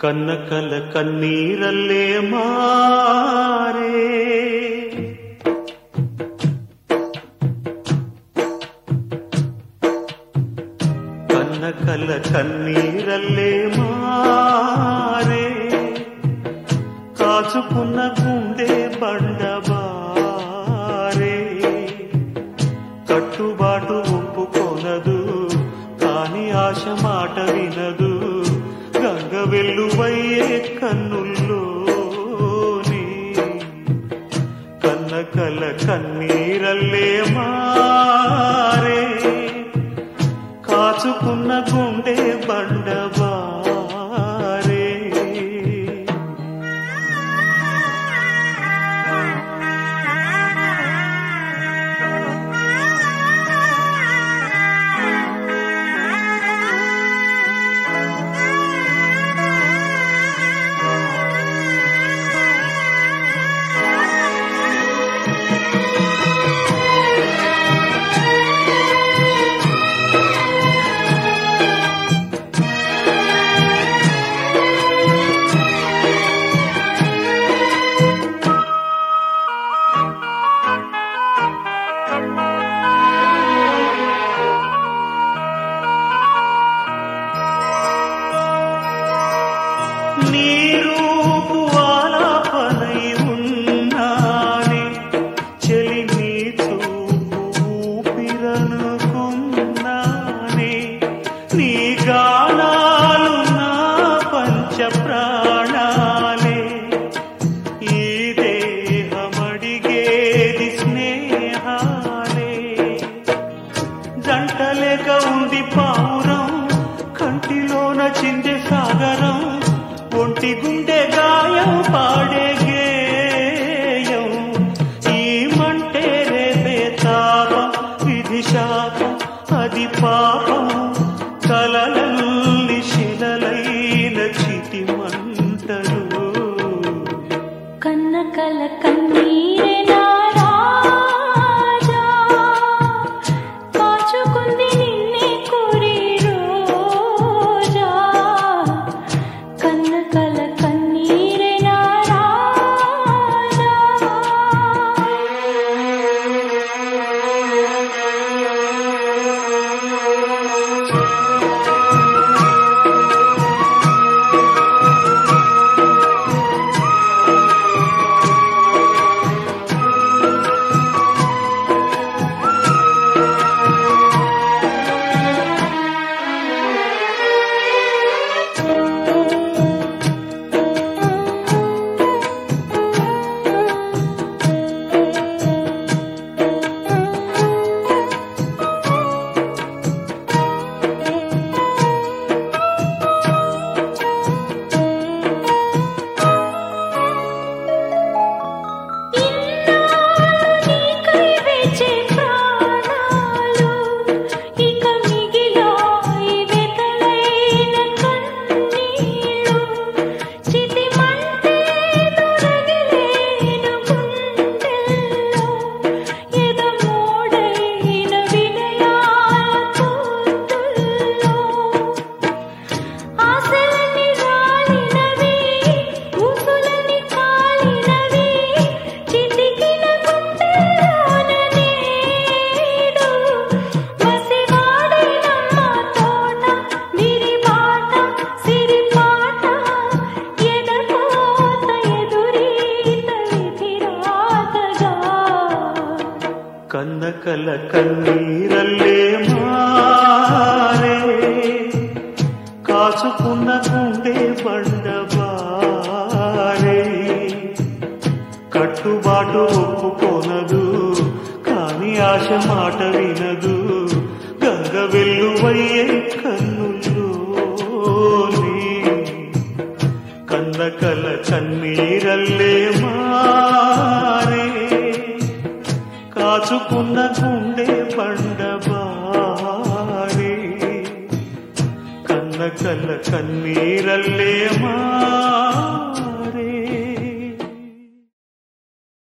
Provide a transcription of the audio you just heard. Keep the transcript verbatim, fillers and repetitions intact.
ಕನ್ನಕಲ ಕಣ್ಣೀರಲ್ಲೇ ಮಾರೆ ಕನ್ನಕಲ ಕಣ್ಣೀರಲ್ಲೇ ಮಾರೆ కాచుకున్న గుండె బండబారే కట్టుబాటు ఒప్పుకొనదు కాని ఆశ మాట వినదు గంగ వెల్లువయ్యే కన్నుల్లోని కన్నకల కన్నీరల్లే మారే కాచుకున్న గుండె బండబారే నీరూపు ఆలాపనై ఉన్నానే చెలి నీ చూపు ఊపిరనుకున్నానే నీ గానాలు నా పంచ ప్రాణాలే ఈ దేహమడిగేది స్నేహాలే జంటలేక ఉంది పావురం కంటిలోన చిందే సాగరం ఒంటి గుండె గాయం పాడే గేయం ఈ మంటే రేపే తాపం విధి శాపం అది పాపం కలలల్లి శిలలైన చితి మంటలు కన్నకల కన్నీరే నా రాజా కాచుకుంది నిన్నే కోరి రోజా కన్నకల కన్నీరే నా రాజా కన్నకల కన్నీరల్లే మారే కాచుకున్న గుండె బండబారే కట్టుబాటు ఒప్పుకొనదు కాని ఆశ మాట వినదు గంగ వెల్లువయ్యే కన్నుల్లోని కన్నకల కన్నీరల్లే మారే కాచుకున్న గుండె బండబారే కన్నకల కన్నీరల్లే మా